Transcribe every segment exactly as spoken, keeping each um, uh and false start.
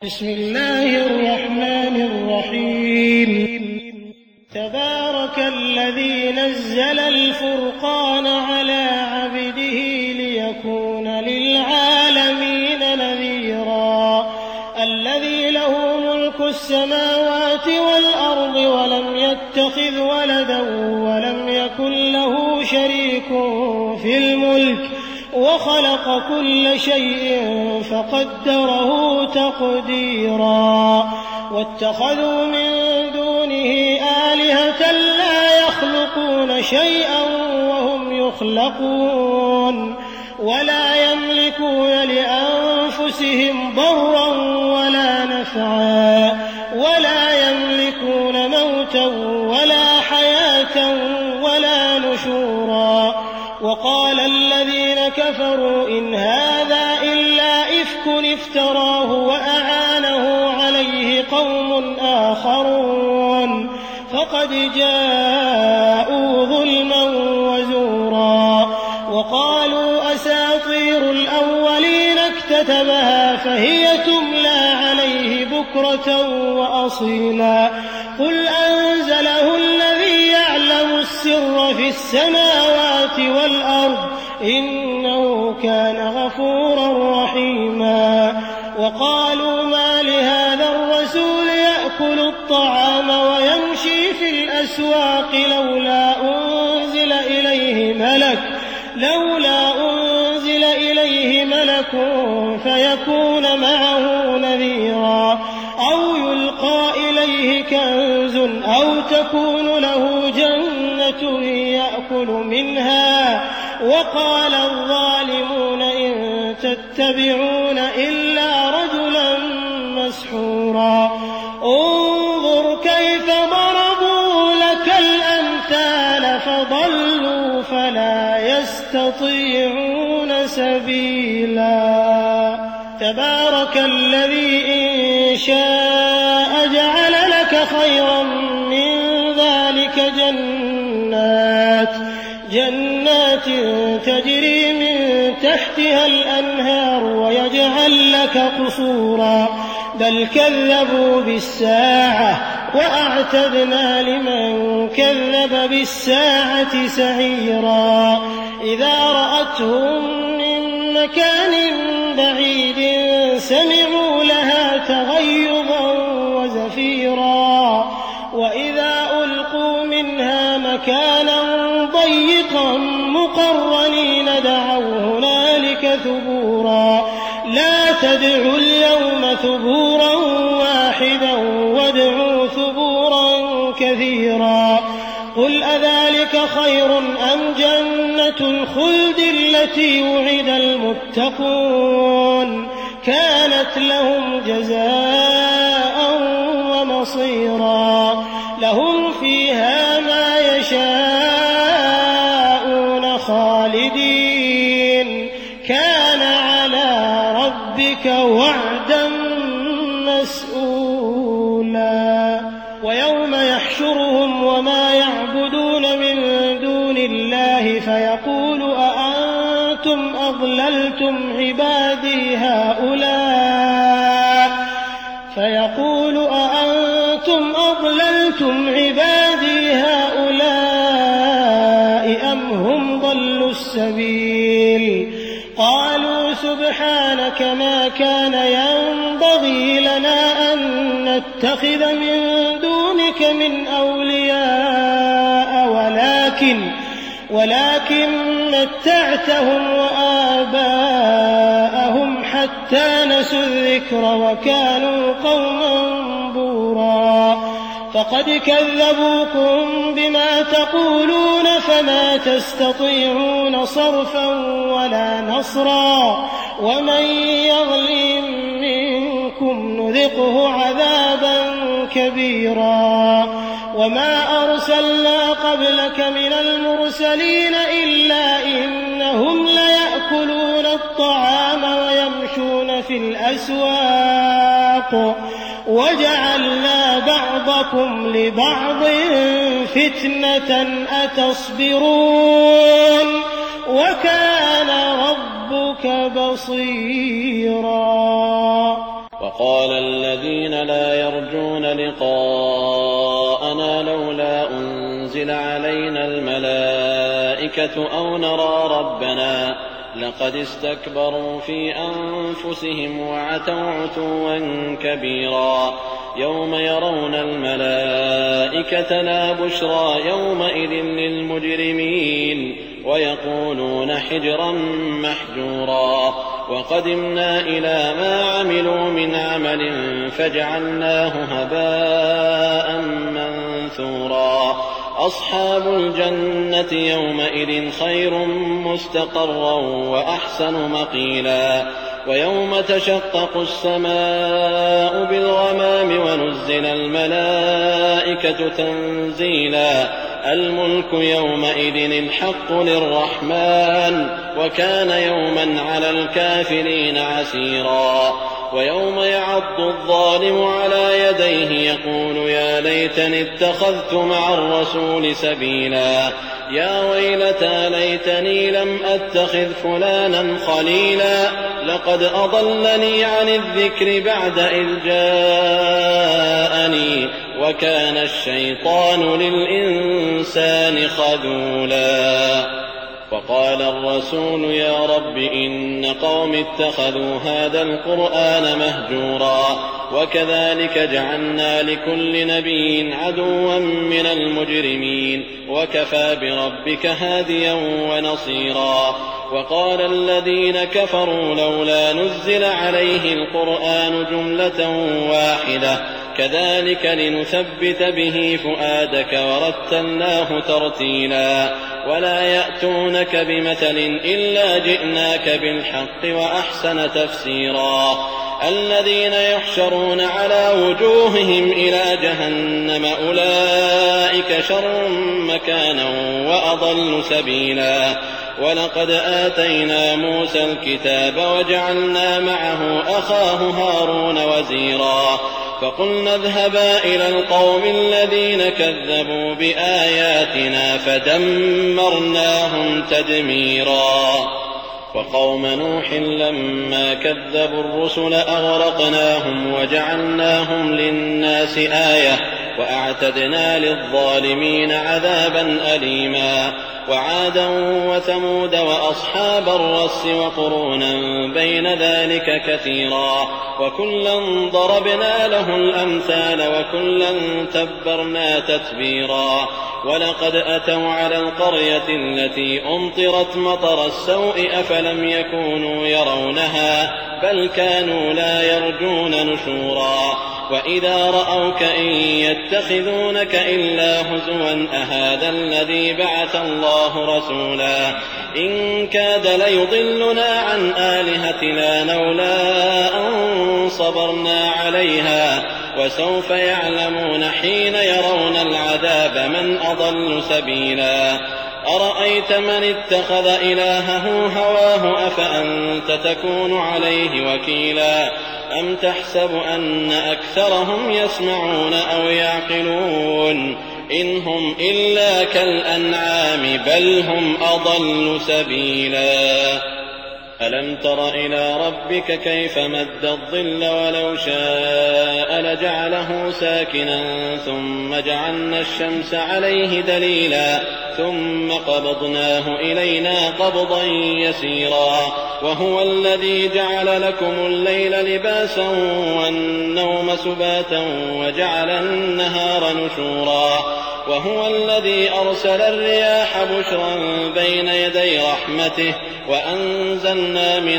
بسم الله الرحمن الرحيم تبارك الذي نزل الفرقان على عبده ليكون للعالمين نذيرا الذي له ملك السماوات والأرض ولم يتخذ ولدا ولم يكن له شريك في الملك وخلق كل شيء فقدره تقديرا واتخذوا من دونه آلهة لا يخلقون شيئا وهم يخلقون ولا يملكون لأنفسهم ضرا ولا نفعا ولا يملكون موتا ولا حياة ولا نشورا وقال الذين كفروا إن هذا إلا إفك افتراه وأعانه عليه قوم آخرون فقد جاءوا ظلما وزورا وقالوا أساطير الأولين اكتتبها فهي تملى عليه بكرة وأصيلا قل أنزله الذي يعلم السر في السماوات والأرض إنه كان غفورا رحيما وقالوا ما لهذا الرسول يأكل الطعام ويمشي في الأسواق لولا أنزل إليه ملك لولا أنزل إليه ملك فيكون معه نذيرا أو يلقى إليه كنز أو تكون له جنة يأكل منها وقال الظالمون إن تتبعون إلا رجلا مسحورا انظر كيف ضربوا لك الأمثال فضلوا فلا يستطيعون سبيلا تبارك الذي إن شاء جعل لك خيرا من ذلك جنات جنات تجري من تحتها الأنهار ويجعل لك قصورا بل كذبوا بالساعة وأعتدنا لمن كذب بالساعة سعيرا إذا رأتهم من مكان بعيد سمعوا لها تغيظا وزفيرا وإذا ألقوا منها مكانا ضيقا مقرنين دعوا هنالك ثبورا لا تدعوا اليوم ثبورا واحدا وادعوا ثبورا كثيرا قل أذلك خير أم جنة الخلد التي وعد المتقون كانت لهم جزاء ومصيرا لهم فيها ما يشاءون خالدين كان على ربك وعدا مسئولا ويوم يحشرهم وما يعبدون من دون الله فيقول أأنتم أضللتم عبادي هؤلاء فيقول أأنتم أضللتم عبادي هؤلاء أم هم ضلوا السبيل قالوا سبحانك ما كان ينبغي لنا أن نتخذ من دونك من أولياء ولكن ولكن متعتهم وآباءهم حتى نسوا الذكر وكانوا قوما بورا فقد كذبوكم بما تقولون فما تستطيعون صرفا ولا نصرا ومن يظلم منكم نذقه عذابا كبيرا وما أرسلنا قبلك من المرسلين إلا إنهم ليأكلون الطعام ويمشون في الأسواق وجعلنا بعضكم لبعض فتنة أتصبرون وكان ربك بصيرا وقال الذين لا يرجون لقاءنا لولا أنزل علينا الملائكة أو نرى ربنا لقد استكبروا في أنفسهم وعتوا عتوا كبيرا يوم يرون الملائكة لا بشرى يومئذ للمجرمين ويقولون حجرا محجورا وقدمنا إلى ما عملوا من عمل فجعلناه هباء منثورا أصحاب الجنة يومئذ خير مستقرا وأحسن مقيلا ويوم تشقق السماء بالغمام ونزل الملائكة تنزيلا الملك يومئذ الحق للرحمن وكان يوما على الكافرين عسيرا ويوم يعض الظالم على يديه يقول يا ليتني اتخذت مع الرسول سبيلا يا ويلتى ليتني لم أتخذ فلانا خليلا لقد أضلني عن الذكر بعد إذ جاءني وكان الشيطان للإنسان خذولا فقال الرسول يا رب إن قوم اتخذوا هذا القرآن مهجورا وكذلك جعلنا لكل نبي عدوا من المجرمين وكفى بربك هاديا ونصيرا وقال الذين كفروا لولا نزل عليه القرآن جملة واحدة كذلك لنثبت به فؤادك ورتلناه ترتيلا ولا يأتونك بمثل إلا جئناك بالحق وأحسن تفسيرا الذين يحشرون على وجوههم إلى جهنم أولئك شر مكانا وأضل سبيلا ولقد آتينا موسى الكتاب وجعلنا معه أخاه هارون وزيرا فقلنا اذهبا إلى القوم الذين كذبوا بآياتنا فدمرناهم تدميرا وقوم نوح لما كذبوا الرسل أغرقناهم وجعلناهم للناس آية وأعتدنا للظالمين عذابا أليما وعادا وثمود وأصحاب الرس وقرونا بين ذلك كثيرا وكلا ضربنا له الأمثال وكلا تبرنا تتبيرا ولقد أتوا على القرية التي أمطرت مطر السوء أفلم يكونوا يرونها بل كانوا لا يرجون نشورا وإذا رأوك إن يتخذونك إلا هزوا أهذا الذي بعث الله رسولا إن كاد ليضلنا عن آلهتنا لولا أن صبرنا عليها وسوف يعلمون حين يرون العذاب من أضل سبيلا أرأيت من اتخذ إلهه هواه أفأنت تكون عليه وكيلا أم تحسب أن أكثرهم يسمعون أو يعقلون إن هم إلا كالأنعام بل هم أضل سبيلا ألم تر إلى ربك كيف مد الظل ولو شاء لجعله ساكنا ثم جعلنا الشمس عليه دليلا ثم قبضناه إلينا قبضا يسيرا وهو الذي جعل لكم الليل لباسا والنوم سباتا وجعل النهار نشورا وهو الذي أرسل الرياح بشرا بين يدي رحمته وأنزلنا من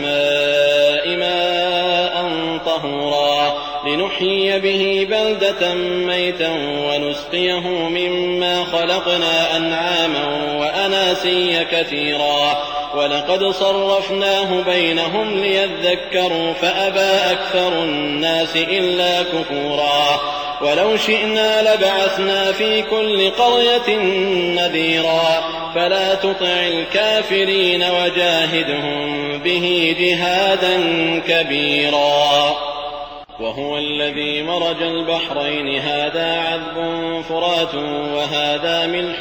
السماء ماء طهورا لنحيي به بلدة ميتا ونسقيه مما خلقنا أنعاما وأناسيا كثيرا ولقد صرفناه بينهم ليذكروا فأبى أكثر الناس إلا كفورا ولو شئنا لبعثنا في كل قرية نذيرا فلا تطع الكافرين وجاهدهم به جهادا كبيرا وهو الذي مرج البحرين هذا عذب فرات وهذا ملح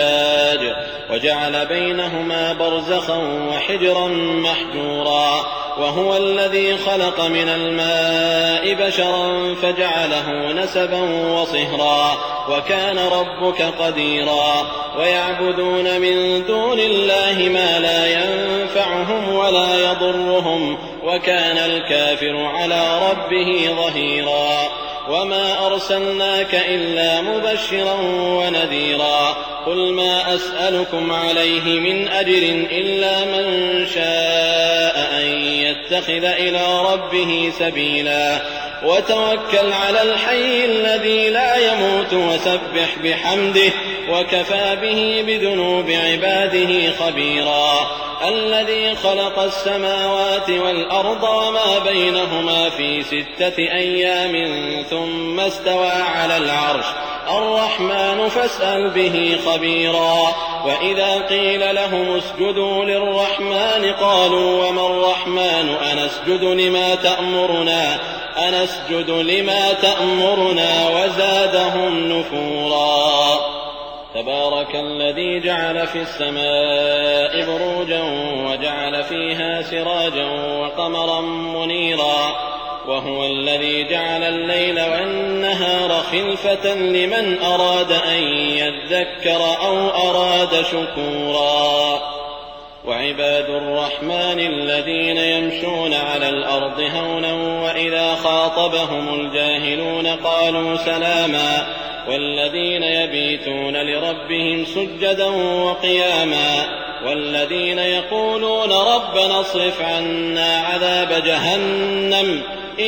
أجاج وجعل بينهما برزخا وحجرا محجورا وهو الذي خلق من الماء بشرا فجعله نسبا وصهرا وكان ربك قديرا ويعبدون من دون الله ما لا ينفعهم ولا يضرهم وكان الكافر على ربه ظهيرا وما أرسلناك إلا مبشرا ونذيرا قل ما أسألكم عليه من أجر إلا من شاء أن يتخذ إلى ربه سبيلا وتوكل على الحي الذي لا يموت وسبح بحمده وكفى به بذنوب عباده خبيرا الذي خلق السماوات والأرض وما بينهما في ستة أيام ثم استوى على العرش الرحمن فاسأل به خبيرا وإذا قيل لهم اسجدوا للرحمن قالوا وما الرحمن أنسجد لما تأمرنا أنسجد لما تأمرنا وزادهم نفورا تبارك الذي جعل في السماء بروجا وجعل فيها سراجا وقمرا منيرا وهو الذي جعل الليل والنهار خلفة لمن أراد أن يذكر أو أراد شكورا وعباد الرحمن الذين يمشون على الأرض هونا وإذا خاطبهم الجاهلون قالوا سلاما والذين يبيتون لربهم سجدا وقياما والذين يقولون ربنا اصرف عنا عذاب جهنم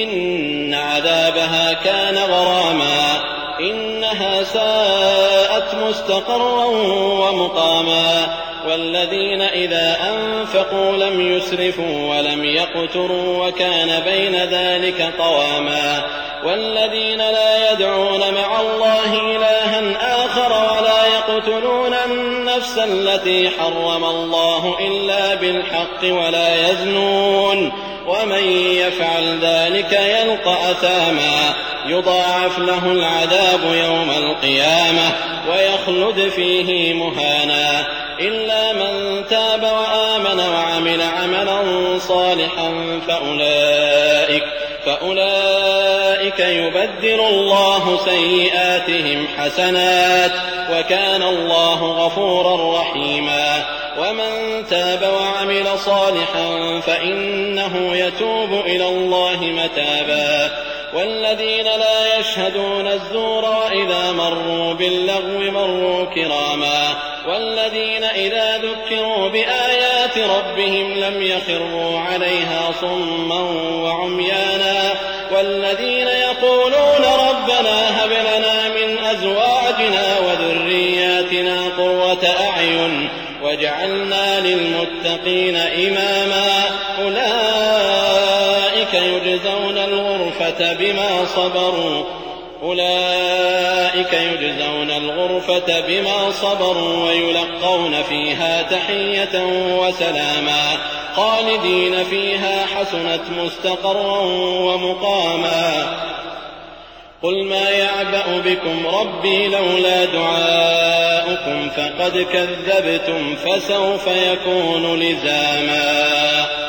إن عذابها كان غراما إنها ساءت مستقرا ومقاما والذين إذا أنفقوا لم يسرفوا ولم يقتروا وكان بين ذلك قواما والذين لا يدعون مع الله إلها آخر ولا يقتلون النفس التي حرم الله إلا بالحق ولا يزنون ومن يفعل ذلك يلقى أثاما يضاعف له العذاب يوم القيامة ويخلد فيه مهانا إلا من تاب وآمن وعمل عملا صالحا فأولئك فأولئك يبدل الله سيئاتهم حسنات وكان الله غفورا رحيما ومن تاب وعمل صالحا فإنه يتوب إلى الله متابا والذين لا يشهدون الزور وإذا مروا باللغو مروا كراما والذين إذا ذكروا بآيات ربهم لم يخروا عليها صما وعميانا والذين يقولون ربنا هب لنا من أزواجنا وذرياتنا قرة أعين واجعلنا للمتقين إماما أولئك يجزون الغرفة بما صبروا أولئك يجزون الغرفة بما صبروا ويلقون فيها تحية وسلاما خالدين فيها حسنت مستقرا ومقاما قل ما يعبأ بكم ربي لولا دعاؤكم فقد كذبتم فسوف يكون لزاما